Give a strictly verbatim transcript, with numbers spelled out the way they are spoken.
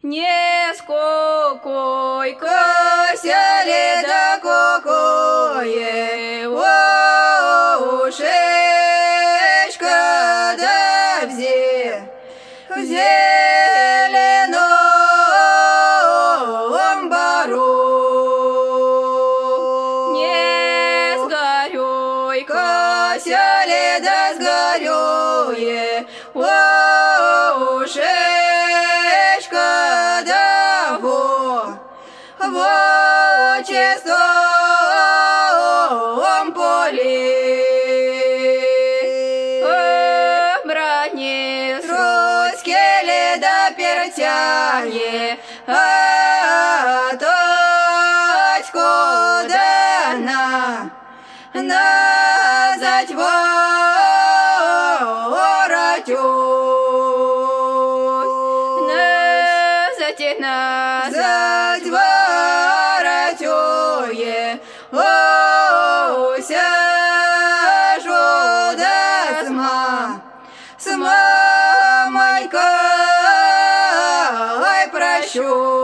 Не скокой, кося да кокое, ушечка да взе, в зеленом бару. Не сгорюй, кося да сгорюе, ушечка да во, во чистом поле. Брани сроскели да пертяне, а точку да на, на затворотюсь, на затена затворотюе, ося жода сма, сма майка, ай прощу.